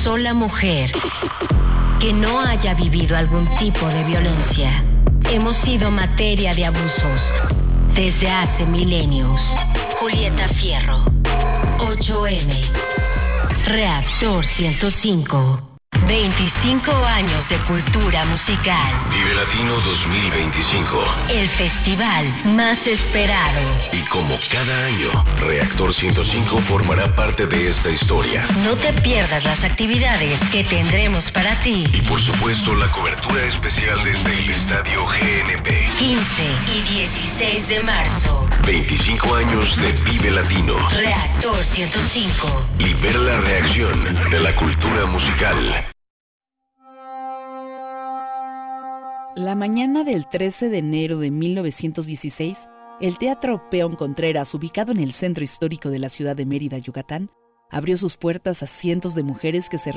sola mujer que no haya vivido algún tipo de violencia. Hemos sido materia de abusos desde hace milenios. Julieta Fierro, 8M, Reactor 105. 25 años de cultura musical. Vive Latino 2025. El festival más esperado. Y como cada año, Reactor 105 formará parte de esta historia. No te pierdas las actividades que tendremos para ti. Y por supuesto, la cobertura especial desde el Estadio GNP. 15 y 16 de marzo. 25 años de Vive Latino. Reactor 105. Libera la reacción de la cultura musical. La mañana del 13 de enero de 1916, el Teatro Peón Contreras, ubicado en el centro histórico de la ciudad de Mérida, Yucatán, abrió sus puertas a cientos de mujeres que se